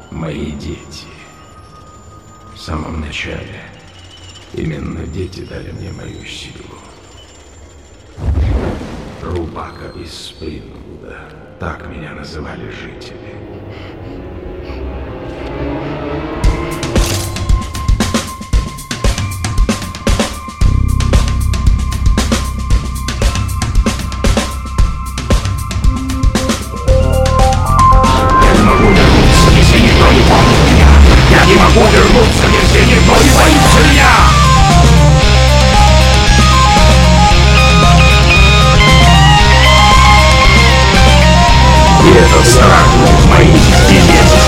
мои дети. В самом начале именно дети дали мне мою силу. Рубака из Спрингвуда. Так меня называли жители. Я не могу вернуться, если никто не боится меня! И этот страх в моих генетиках.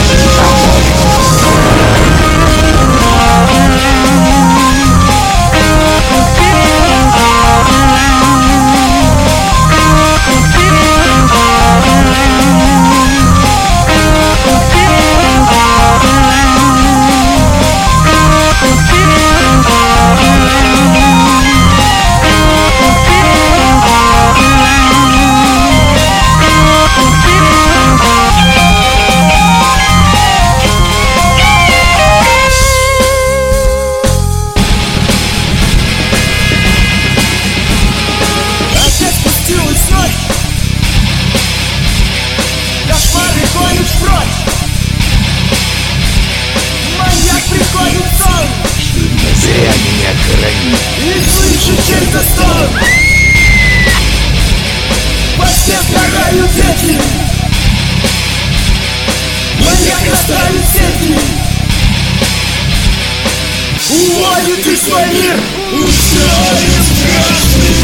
Зря меня хранит. И слышу чей-то стон. Во все сгорают дети. Маньяк расставит сети. Уводит из свой мир. Устроит страшный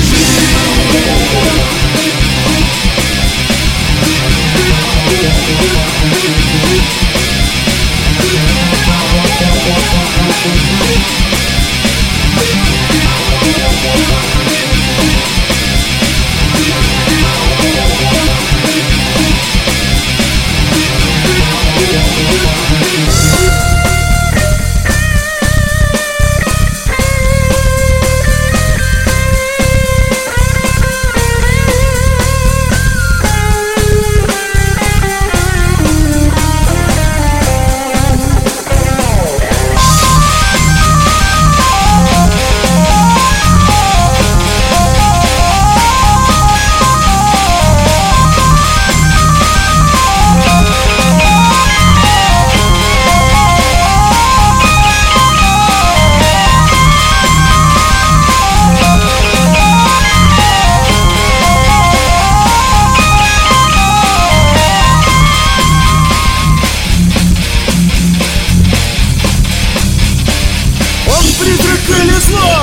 призрак или зло.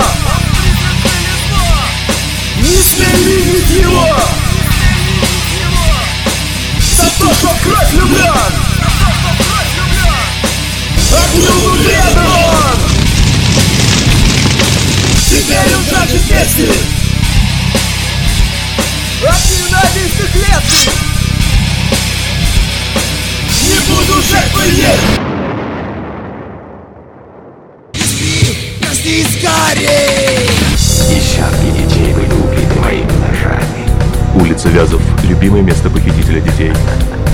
Не смей видеть его. За то, что в кровь влюблен. Огню предан он. Теперь он жаждет мести. От ненавистных лезвий. Не буду жертвой есть. Скорей! Десятки детей были убиты моими ножами. Улица Вязов – любимое место похитителя детей.